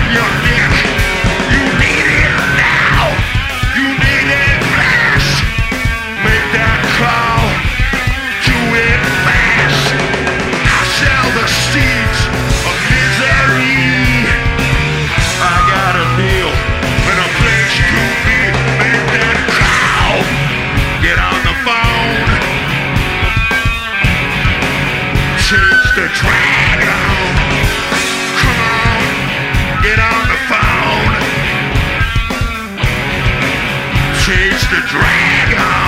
your neck. You need it now. You need it fast. Make that call. Do it fast. I sell the seeds of misery. I got a deal and a place to be. Make that call. Get on the phone. Chase the dragon. Come on. Get on the phone. Chase the dragon.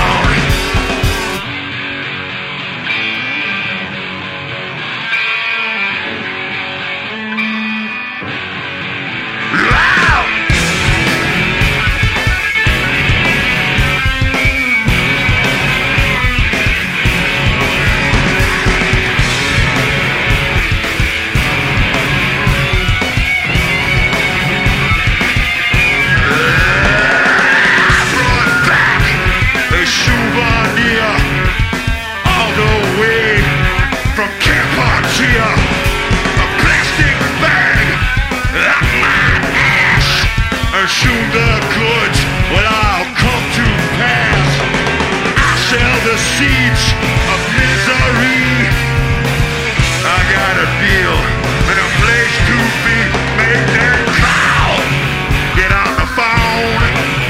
Assume the goods will all come to pass. I sell the seeds of misery. I got a deal and a place to be. Make that call. Get on the phone.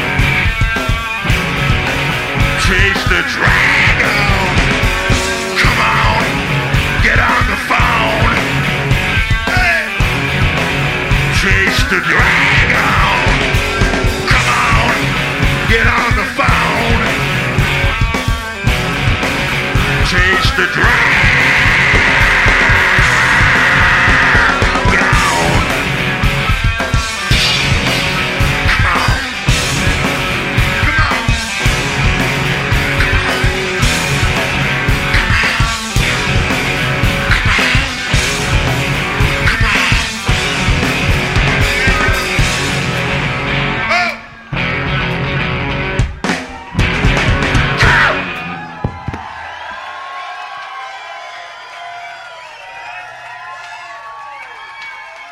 Chase the dragon. Come on. Get on the phone. Hey. Chase the dragon. Get on the phone. Chase the dragon.